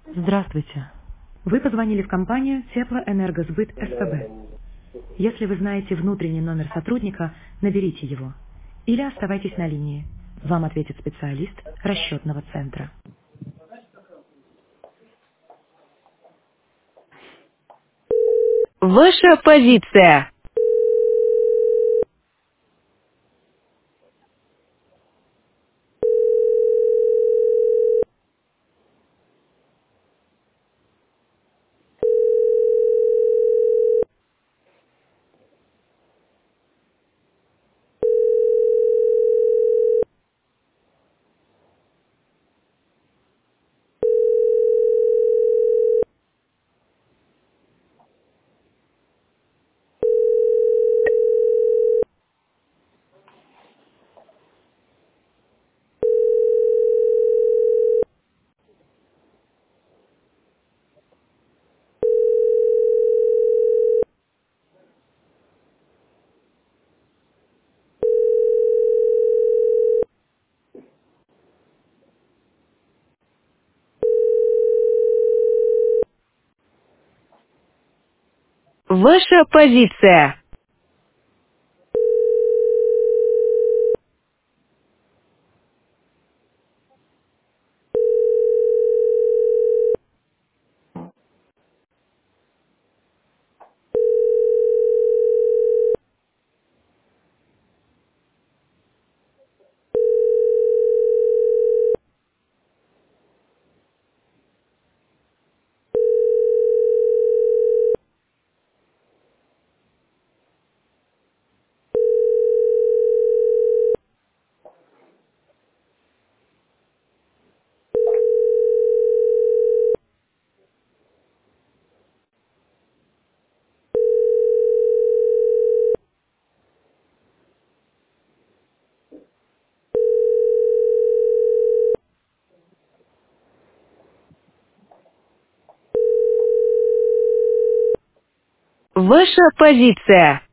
Здравствуйте. Вы позвонили в компанию Теплоэнергосбыт СПБ. Если вы знаете внутренний номер сотрудника, наберите его. Или оставайтесь на линии. Вам ответит специалист расчетного центра. Ваша позиция. Ваша позиция. Ваша позиция.